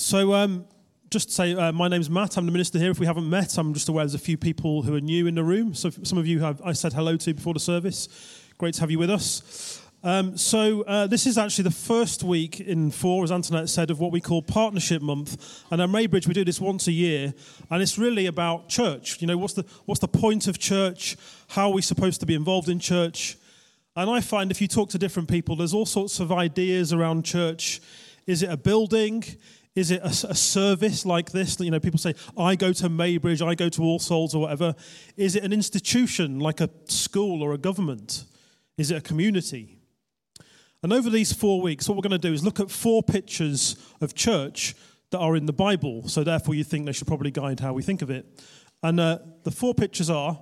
Just to say, my name's Matt. I'm the minister here. If we haven't met, I'm just aware there's a few people who are new in the room. So some of you I said hello to before the service. Great to have you with us. This is actually the first week in 4, as Antoinette said, of what we call Partnership Month. And at Maybridge, we do this once a year, and it's really about church. You know, what's the point of church? How are we supposed to be involved in church? And I find if you talk to different people, there's all sorts of ideas around church. Is it a building? Is it a service like this? You know, people say, I go to Maybridge, I go to All Souls or whatever. Is it an institution like a school or a government? Is it a community? And over these 4 weeks, what we're going to do is look at 4 pictures of church that are in the Bible. So therefore, you think they should probably guide how we think of it. And the 4 pictures are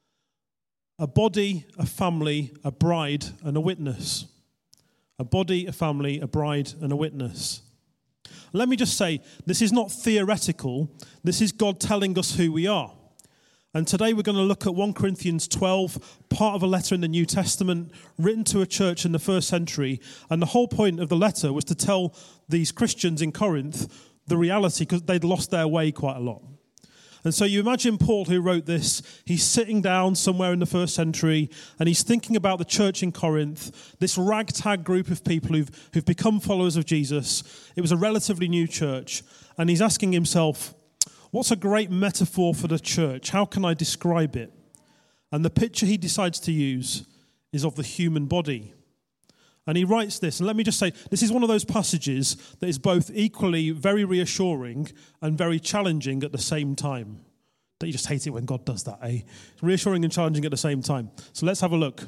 a body, a family, a bride, and a witness. A body, a family, a bride, and a witness. Let me just say, this is not theoretical. This is God telling us who we are. And today we're going to look at 1 Corinthians 12, part of a letter in the New Testament written to a church in the first century. And the whole point of the letter was to tell these Christians in Corinth the reality, because they'd lost their way quite a lot. And so you imagine Paul, who wrote this, he's sitting down somewhere in the first century, and he's thinking about the church in Corinth, this ragtag group of people who've become followers of Jesus. It was a relatively new church, and he's asking himself, what's a great metaphor for the church? How can I describe it? And the picture he decides to use is of the human body. And he writes this, and let me just say, this is one of those passages that is both equally very reassuring and very challenging at the same time. Don't you just hate it when God does that, eh? It's reassuring and challenging at the same time. So let's have a look.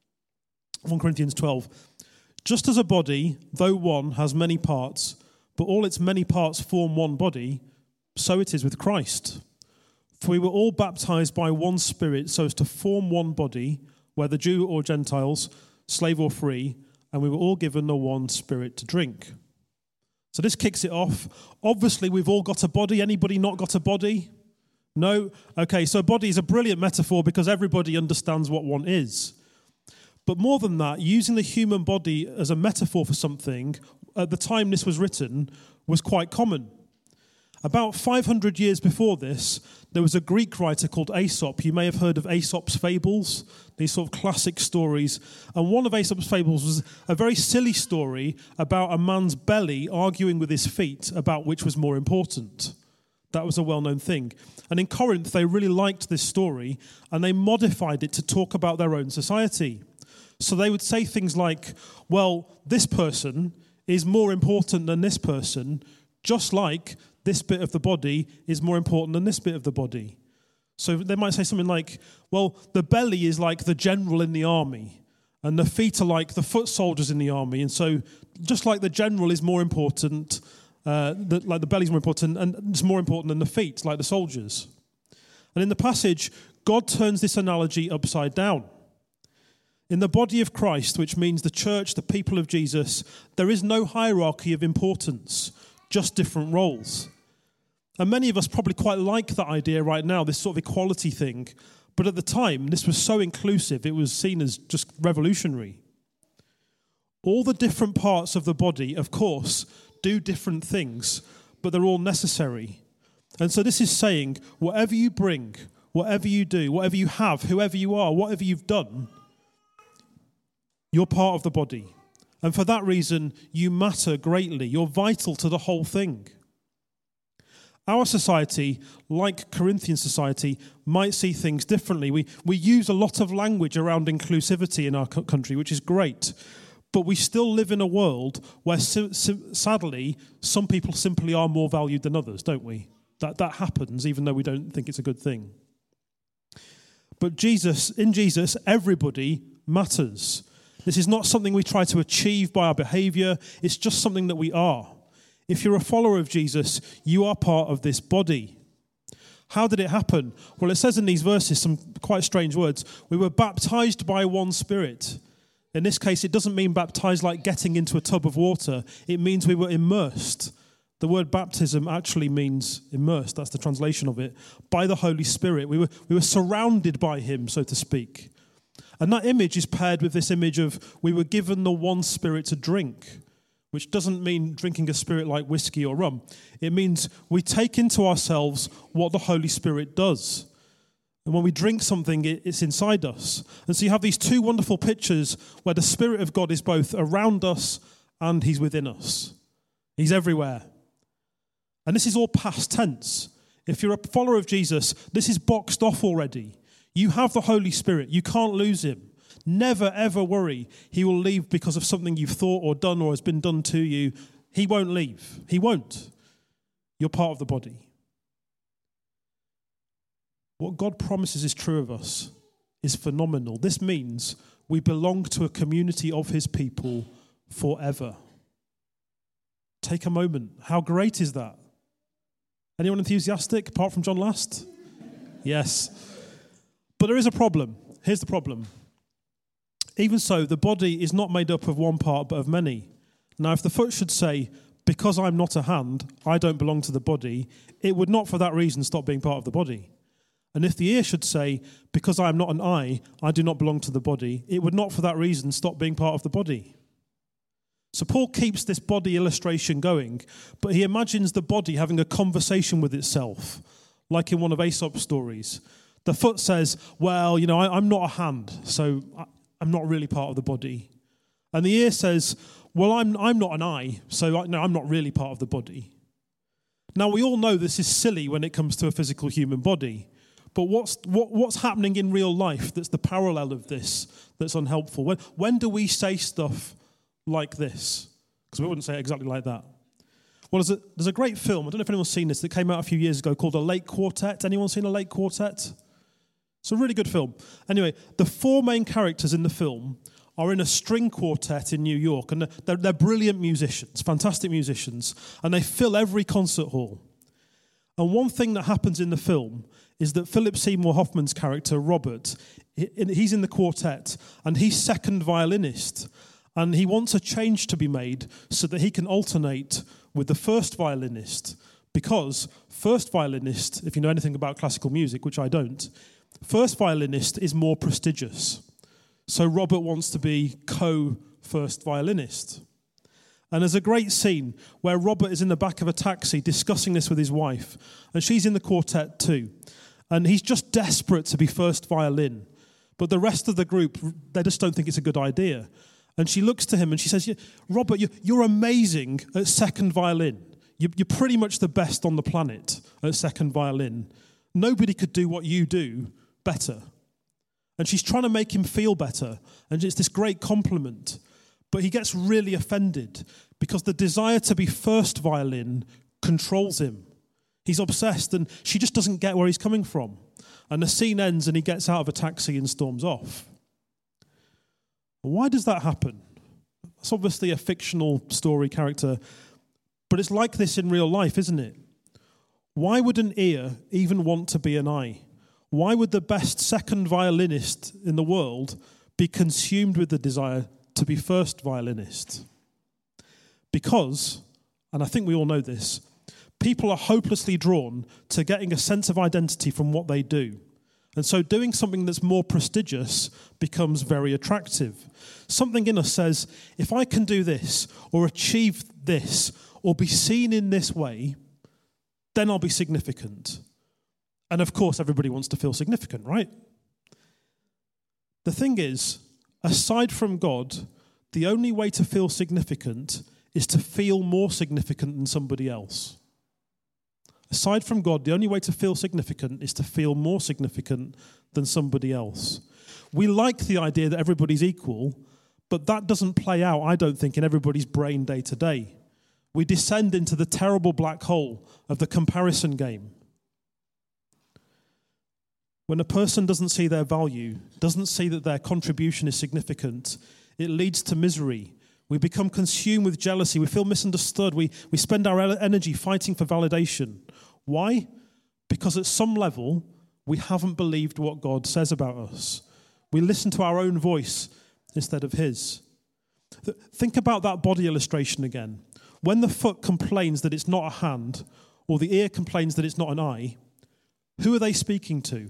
1 Corinthians 12. Just as a body, though one, has many parts, but all its many parts form one body, so it is with Christ. For we were all baptized by one Spirit so as to form one body, whether Jew or Gentiles, slave or free, and we were all given the one Spirit to drink. So this kicks it off. Obviously, we've all got a body. Anybody not got a body? No? Okay, so body is a brilliant metaphor because everybody understands what one is. But more than that, using the human body as a metaphor for something, at the time this was written, was quite common. About 500 years before this, there was a Greek writer called Aesop. You may have heard of Aesop's fables, these sort of classic stories. And one of Aesop's fables was a very silly story about a man's belly arguing with his feet about which was more important. That was a well-known thing. And in Corinth, they really liked this story, and they modified it to talk about their own society. So they would say things like, well, this person is more important than this person, just like this bit of the body is more important than this bit of the body. So they might say something like, well, the belly is like the general in the army, and the feet are like the foot soldiers in the army. And so just like the general is more important, like the belly is more important, and it's more important than the feet, like the soldiers. And in the passage, God turns this analogy upside down. In the body of Christ, which means the church, the people of Jesus, there is no hierarchy of importance, just different roles. And many of us probably quite like that idea right now, this sort of equality thing. But at the time, this was so inclusive, it was seen as just revolutionary. All the different parts of the body, of course, do different things, but they're all necessary. And so this is saying, whatever you bring, whatever you do, whatever you have, whoever you are, whatever you've done, you're part of the body. And for that reason, you matter greatly. You're vital to the whole thing. Our society, like Corinthian society, might see things differently. We use a lot of language around inclusivity in our country, which is great. But we still live in a world where, sadly, some people simply are more valued than others, don't we? That happens, even though we don't think it's a good thing. But in Jesus, everybody matters. This is not something we try to achieve by our behavior. It's just something that we are. If you're a follower of Jesus, you are part of this body. How did it happen? Well, it says in these verses some quite strange words. We were baptized by one Spirit. In this case, it doesn't mean baptized like getting into a tub of water. It means we were immersed. The word baptism actually means immersed. That's the translation of it. By the Holy Spirit. We were surrounded by him, so to speak. And that image is paired with this image of we were given the one Spirit to drink. which doesn't mean drinking a spirit like whiskey or rum. It means we take into ourselves what the Holy Spirit does. And when we drink something, it's inside us. And so you have these two wonderful pictures where the Spirit of God is both around us and he's within us. He's everywhere. And this is all past tense. If you're a follower of Jesus, this is boxed off already. You have the Holy Spirit. You can't lose him. Never, ever worry he will leave because of something you've thought or done or has been done to you. He won't leave. He won't. You're part of the body. What God promises is true of us is phenomenal. This means we belong to a community of his people forever. Take a moment. How great is that? Anyone enthusiastic apart from John Last? Yes. But there is a problem. Here's the problem. Even so, the body is not made up of one part but of many. Now, if the foot should say, because I'm not a hand, I don't belong to the body, it would not for that reason stop being part of the body. And if the ear should say, because I am not an eye, I do not belong to the body, it would not for that reason stop being part of the body. So Paul keeps this body illustration going, but he imagines the body having a conversation with itself, like in one of Aesop's stories. The foot says, well, I'm not a hand, so I'm not really part of the body. And the ear says, well, I'm not an eye, so I'm not really part of the body. Now, we all know this is silly when it comes to a physical human body, but what's happening in real life that's the parallel of this that's unhelpful? When do we say stuff like this? Because we wouldn't say it exactly like that. Well, there's a great film, I don't know if anyone's seen this, that came out a few years ago called A Late Quartet. Anyone seen A Late Quartet? It's a really good film. Anyway, the four main characters in the film are in a string quartet in New York, and they're brilliant musicians, fantastic musicians, and they fill every concert hall. And one thing that happens in the film is that Philip Seymour Hoffman's character, Robert, he's in the quartet, and he's second violinist, and he wants a change to be made so that he can alternate with the first violinist, because first violinist, if you know anything about classical music, which I don't, first violinist is more prestigious. So Robert wants to be co-first violinist. And there's a great scene where Robert is in the back of a taxi discussing this with his wife, and she's in the quartet too. And he's just desperate to be first violin. But the rest of the group, they just don't think it's a good idea. And she looks to him and she says, Robert, you're amazing at second violin. You're pretty much the best on the planet at second violin. Nobody could do what you do better. And she's trying to make him feel better. And it's this great compliment. But he gets really offended because the desire to be first violin controls him. He's obsessed, and she just doesn't get where he's coming from. And the scene ends and he gets out of a taxi and storms off. Why does that happen? It's obviously a fictional story character, but it's like this in real life, isn't it? Why would an ear even want to be an eye? Why would the best second violinist in the world be consumed with the desire to be first violinist? Because, and I think we all know this, people are hopelessly drawn to getting a sense of identity from what they do. And so doing something that's more prestigious becomes very attractive. Something in us says, if I can do this, or achieve this, or be seen in this way, then I'll be significant. And of course, everybody wants to feel significant, right? The thing is, aside from God, the only way to feel significant is to feel more significant than somebody else. Aside from God, the only way to feel significant is to feel more significant than somebody else. We like the idea that everybody's equal, but that doesn't play out, I don't think, in everybody's brain day to day. We descend into the terrible black hole of the comparison game. When a person doesn't see their value, doesn't see that their contribution is significant, it leads to misery. We become consumed with jealousy. We feel misunderstood. We spend our energy fighting for validation. Why? Because at some level, we haven't believed what God says about us. We listen to our own voice instead of his. Think about that body illustration again. When the foot complains that it's not a hand, or the ear complains that it's not an eye, who are they speaking to?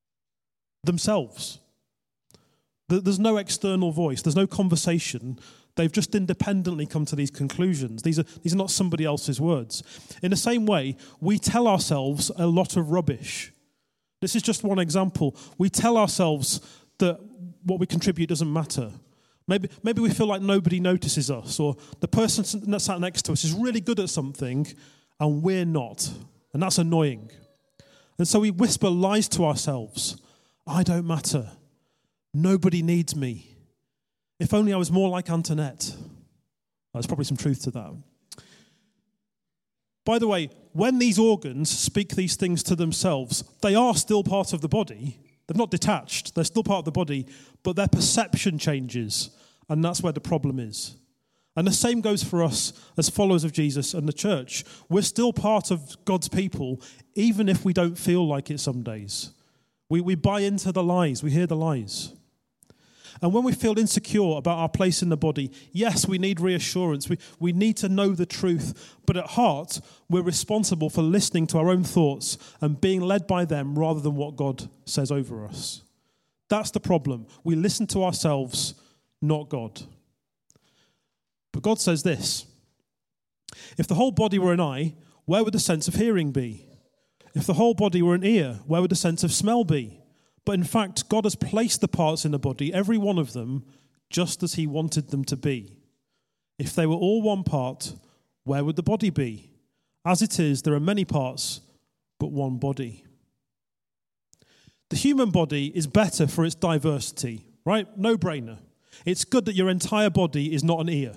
Themselves. There's no external voice. There's no conversation. They've just independently come to these conclusions. These are not somebody else's words. In the same way, we tell ourselves a lot of rubbish. This is just one example. We tell ourselves that what we contribute doesn't matter. Maybe we feel like nobody notices us, or the person that sat next to us is really good at something and we're not. And that's annoying. And so we whisper lies to ourselves. I don't matter. Nobody needs me. If only I was more like Antoinette. There's probably some truth to that. By the way, when these organs speak these things to themselves, they are still part of the body. They're not detached. They're still part of the body, but their perception changes, and that's where the problem is. And the same goes for us as followers of Jesus and the church. We're still part of God's people, even if we don't feel like it some days. We buy into the lies. We hear the lies. And when we feel insecure about our place in the body, yes, we need reassurance. We need to know the truth. But at heart, we're responsible for listening to our own thoughts and being led by them rather than what God says over us. That's the problem. We listen to ourselves, not God. But God says this: if the whole body were an eye, where would the sense of hearing be? If the whole body were an ear, where would the sense of smell be? But in fact, God has placed the parts in the body, every one of them, just as he wanted them to be. If they were all one part, where would the body be? As it is, there are many parts, but one body. The human body is better for its diversity, right? No brainer. It's good that your entire body is not an ear.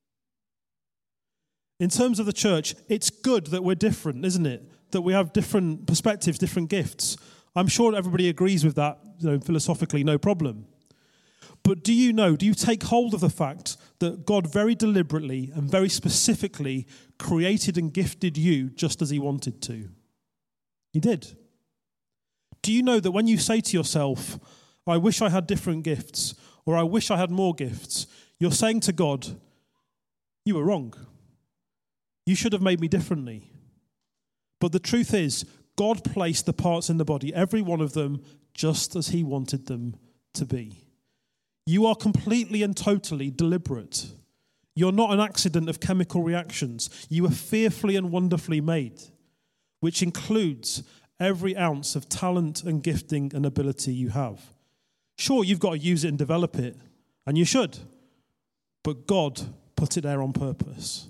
In terms of the church, it's good that we're different, isn't it? That we have different perspectives, different gifts. I'm sure everybody agrees with that, philosophically, no problem. But do you take hold of the fact that God very deliberately and very specifically created and gifted you just as he wanted to? He did. Do you know that when you say to yourself, I wish I had different gifts, or I wish I had more gifts, you're saying to God, you were wrong. You should have made me differently. But the truth is, God placed the parts in the body, every one of them, just as he wanted them to be. You are completely and totally deliberate. You're not an accident of chemical reactions. You are fearfully and wonderfully made, which includes every ounce of talent and gifting and ability you have. Sure, you've got to use it and develop it, and you should, but God put it there on purpose.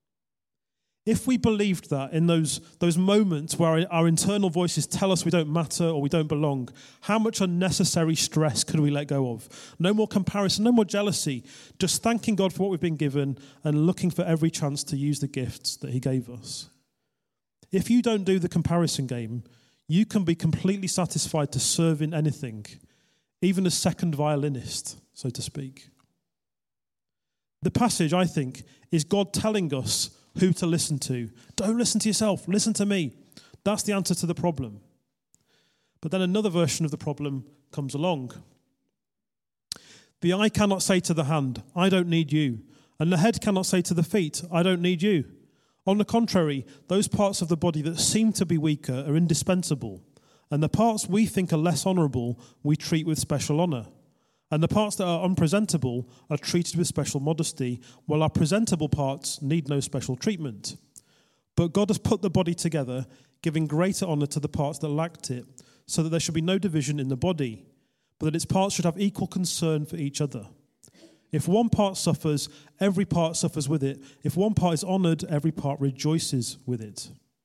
If we believed that in those moments where our internal voices tell us we don't matter or we don't belong, how much unnecessary stress could we let go of? No more comparison, no more jealousy, just thanking God for what we've been given and looking for every chance to use the gifts that he gave us. If you don't do the comparison game, you can be completely satisfied to serve in anything, even as second violinist, so to speak. The passage, I think, is God telling us who to listen to. Don't listen to yourself, listen to me. That's the answer to the problem. But then another version of the problem comes along. The eye cannot say to the hand, I don't need you. And the head cannot say to the feet, I don't need you. On the contrary, those parts of the body that seem to be weaker are indispensable. And the parts we think are less honourable, we treat with special honour. And the parts that are unpresentable are treated with special modesty, while our presentable parts need no special treatment. But God has put the body together, giving greater honour to the parts that lacked it, so that there should be no division in the body, but that its parts should have equal concern for each other. If one part suffers, every part suffers with it. If one part is honoured, every part rejoices with it.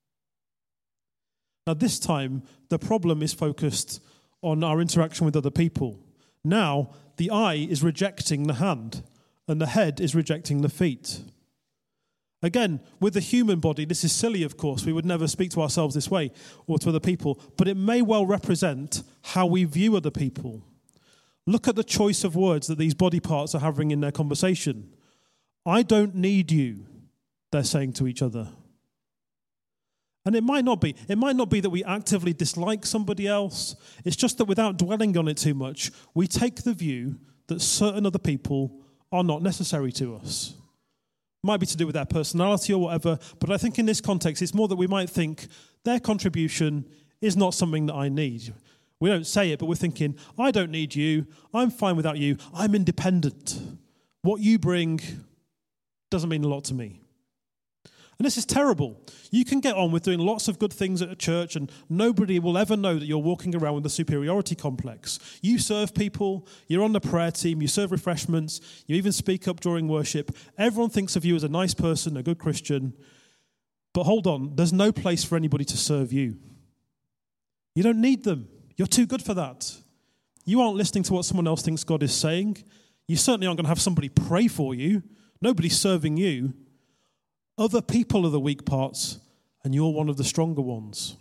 Now this time, the problem is focused on our interaction with other people. Now, the eye is rejecting the hand, and the head is rejecting the feet. Again, with the human body, this is silly, of course. We would never speak to ourselves this way or to other people, but it may well represent how we view other people. Look at the choice of words that these body parts are having in their conversation. I don't need you, they're saying to each other. And it might not be. It might not be that we actively dislike somebody else. It's just that without dwelling on it too much, we take the view that certain other people are not necessary to us. Might be to do with their personality or whatever, but I think in this context, it's more that we might think their contribution is not something that I need. We don't say it, but we're thinking, I don't need you. I'm fine without you. I'm independent. What you bring doesn't mean a lot to me. And this is terrible. You can get on with doing lots of good things at a church and nobody will ever know that you're walking around with a superiority complex. You serve people, you're on the prayer team, you serve refreshments, you even speak up during worship. Everyone thinks of you as a nice person, a good Christian. But hold on, there's no place for anybody to serve you. You don't need them. You're too good for that. You aren't listening to what someone else thinks God is saying. You certainly aren't going to have somebody pray for you. Nobody's serving you. Other people are the weak parts, and you're one of the stronger ones,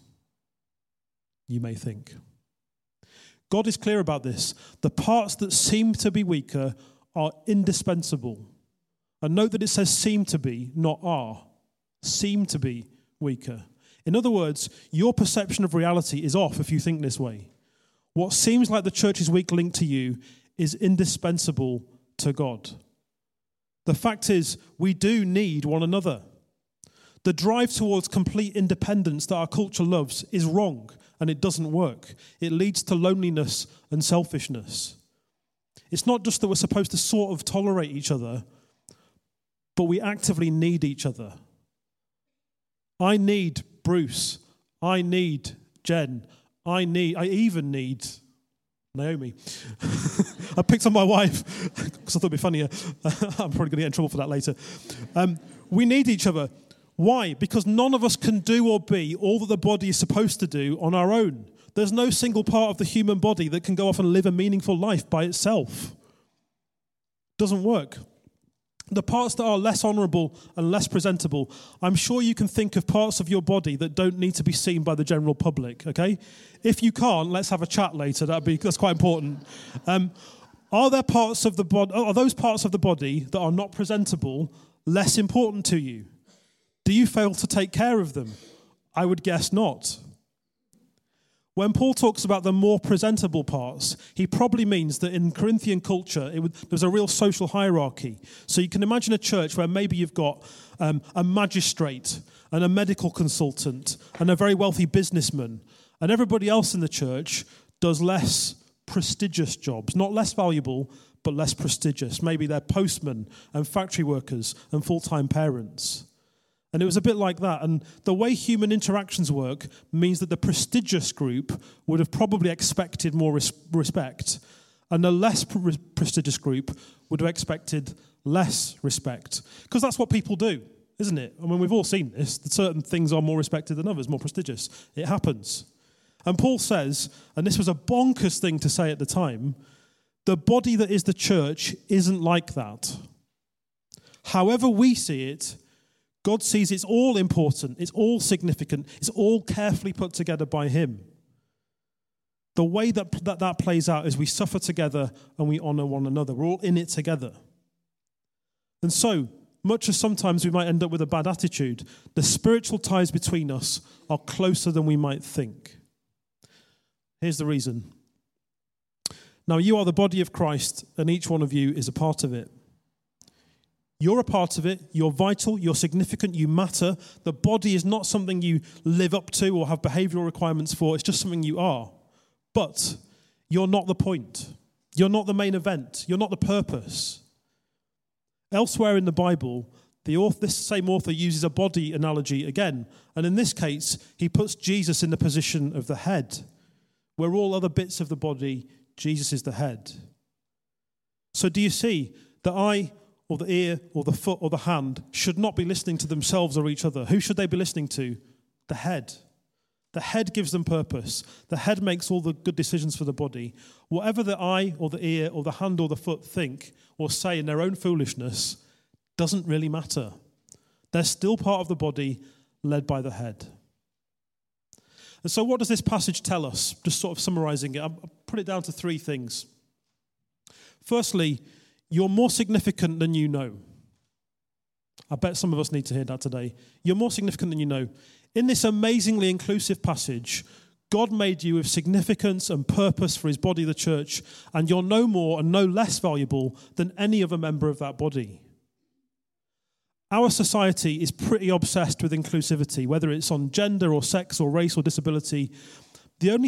you may think. God is clear about this. The parts that seem to be weaker are indispensable. And note that it says seem to be, not are. Seem to be weaker. In other words, your perception of reality is off if you think this way. What seems like the church's weak link to you is indispensable to God. The fact is, we do need one another. The drive towards complete independence that our culture loves is wrong, and it doesn't work. It leads to loneliness and selfishness. It's not just that we're supposed to sort of tolerate each other, but we actively need each other. I need Bruce. I need Jen. I even need Naomi. I picked on my wife because I thought it'd be funnier. I'm probably going to get in trouble for that later. We need each other. Why? Because none of us can do or be all that the body is supposed to do on our own. There's no single part of the human body that can go off and live a meaningful life by itself. Doesn't work. The parts that are less honourable and less presentable, I'm sure you can think of parts of your body that don't need to be seen by the general public, okay? If you can't, let's have a chat later. That's quite important. Are those parts of the body that are not presentable less important to you? Do you fail to take care of them? I would guess not. When Paul talks about the more presentable parts, he probably means that in Corinthian culture, there's a real social hierarchy. So you can imagine a church where maybe you've got a magistrate and a medical consultant and a very wealthy businessman, and everybody else in the church does less prestigious jobs, not less valuable, but less prestigious. Maybe they're postmen and factory workers and full-time parents. And it was a bit like that. And the way human interactions work means that the prestigious group would have probably expected more respect, and the less prestigious group would have expected less respect. Because that's what people do, isn't it? I mean, we've all seen this, that certain things are more respected than others, more prestigious. It happens. And Paul says, and this was a bonkers thing to say at the time, the body that is the church isn't like that. However we see it, God sees it's all important, it's all significant, it's all carefully put together by him. The way that plays out is we suffer together and we honour one another. We're all in it together. And so, much as sometimes we might end up with a bad attitude, the spiritual ties between us are closer than we might think. Here's the reason. Now, you are the body of Christ, and each one of you is a part of it. You're a part of it, you're vital, you're significant, you matter. The body is not something you live up to or have behavioural requirements for, it's just something you are. But you're not the point. You're not the main event. You're not the purpose. Elsewhere in the Bible, this same author uses a body analogy again. And in this case, he puts Jesus in the position of the head. Where all other bits of the body, Jesus is the head. So do you see, the eye or the ear or the foot or the hand should not be listening to themselves or each other. Who should they be listening to? The head. The head gives them purpose. The head makes all the good decisions for the body. Whatever the eye or the ear or the hand or the foot think or say in their own foolishness doesn't really matter. They're still part of the body led by the head. And so what does this passage tell us? Just sort of summarizing it, I'll put it down to three things. Firstly, you're more significant than you know. I bet some of us need to hear that today. You're more significant than you know. In this amazingly inclusive passage, God made you with significance and purpose for his body, the church, and you're no more and no less valuable than any other member of that body. Our society is pretty obsessed with inclusivity, whether it's on gender or sex or race or disability. The only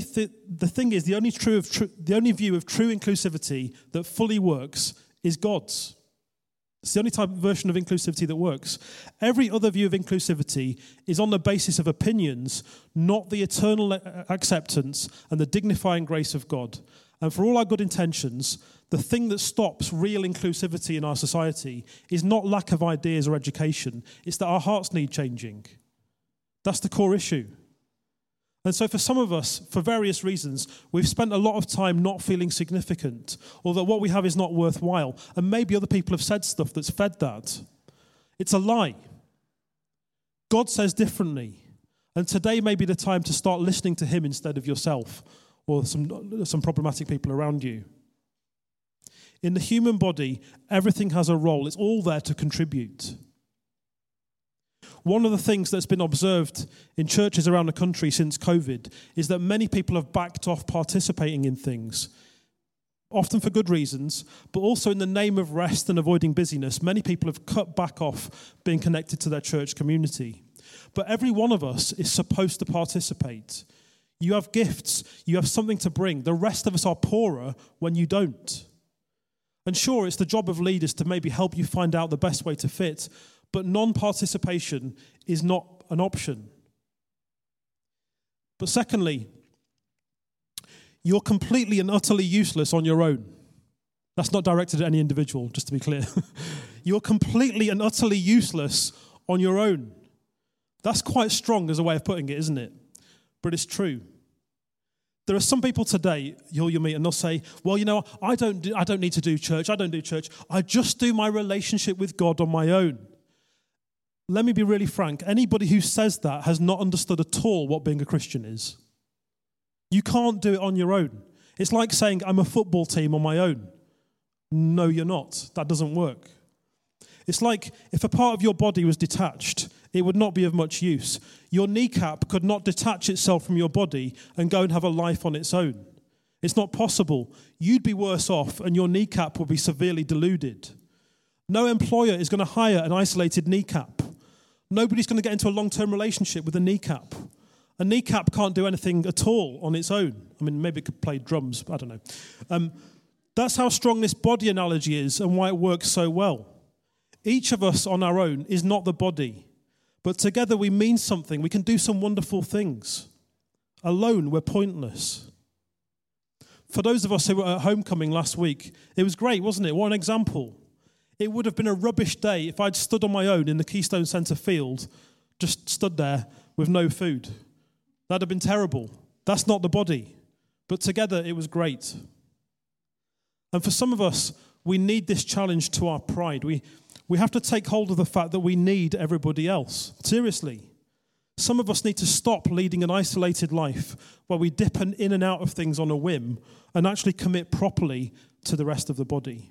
view of true inclusivity that fully works is God's. It's the only type of version of inclusivity that works. Every other view of inclusivity is on the basis of opinions, not the eternal acceptance and the dignifying grace of God. And for all our good intentions, the thing that stops real inclusivity in our society is not lack of ideas or education. It's that our hearts need changing. That's the core issue. And so for some of us, for various reasons, we've spent a lot of time not feeling significant, or that what we have is not worthwhile. And maybe other people have said stuff that's fed that. It's a lie. God says differently. And today may be the time to start listening to him instead of yourself or some problematic people around you. In the human body, everything has a role. It's all there to contribute. One of the things that's been observed in churches around the country since COVID is that many people have backed off participating in things, often for good reasons, but also in the name of rest and avoiding busyness. Many people have cut back off being connected to their church community. But every one of us is supposed to participate. You have gifts, you have something to bring. The rest of us are poorer when you don't. And sure, it's the job of leaders to maybe help you find out the best way to fit, but non-participation is not an option. But secondly, you're completely and utterly useless on your own. That's not directed at any individual, just to be clear. You're completely and utterly useless on your own. That's quite strong as a way of putting it, isn't it? But it's true. There are some people today you'll meet and they'll say, well, I don't need to do church. I don't do church. I just do my relationship with God on my own. Let me be really frank. Anybody who says that has not understood at all what being a Christian is. You can't do it on your own. It's like saying, I'm a football team on my own. No, you're not. That doesn't work. It's like if a part of your body was detached, it would not be of much use. Your kneecap could not detach itself from your body and go and have a life on its own. It's not possible. You'd be worse off and your kneecap would be severely deluded. No employer is going to hire an isolated kneecap. Nobody's going to get into a long-term relationship with a kneecap. A kneecap can't do anything at all on its own. I mean, maybe it could play drums, I don't know. That's how strong this body analogy is and why it works so well. Each of us on our own is not the body, but together we mean something. We can do some wonderful things. Alone, we're pointless. For those of us who were at homecoming last week, it was great, wasn't it? What an example. It would have been a rubbish day if I'd stood on my own in the Keystone Centre field, just stood there with no food. That'd have been terrible. That's not the body. But together, it was great. And for some of us, we need this challenge to our pride. We have to take hold of the fact that we need everybody else. Seriously. Some of us need to stop leading an isolated life where we dip in and out of things on a whim and actually commit properly to the rest of the body.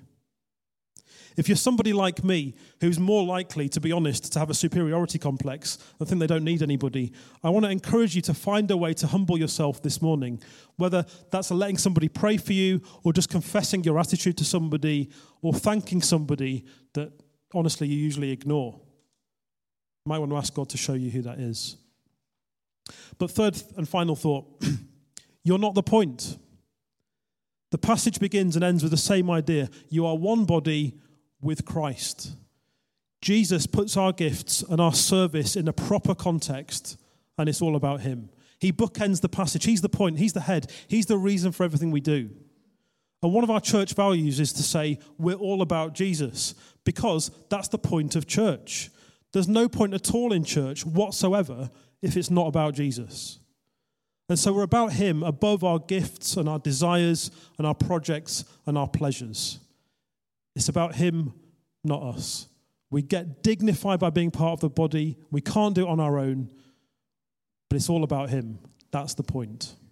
If you're somebody like me who's more likely, to be honest, to have a superiority complex and think they don't need anybody, I want to encourage you to find a way to humble yourself this morning, whether that's letting somebody pray for you or just confessing your attitude to somebody or thanking somebody that, honestly, you usually ignore. You might want to ask God to show you who that is. But third and final thought, you're not the point. The passage begins and ends with the same idea. You are one body with Christ. Jesus puts our gifts and our service in a proper context, and it's all about him. He bookends the passage. He's the point. He's the head. He's the reason for everything we do. And one of our church values is to say we're all about Jesus, because that's the point of church. There's no point at all in church whatsoever if it's not about Jesus. And so we're about him above our gifts and our desires and our projects and our pleasures. It's about him, not us. We get dignified by being part of the body. We can't do it on our own, but it's all about him. That's the point.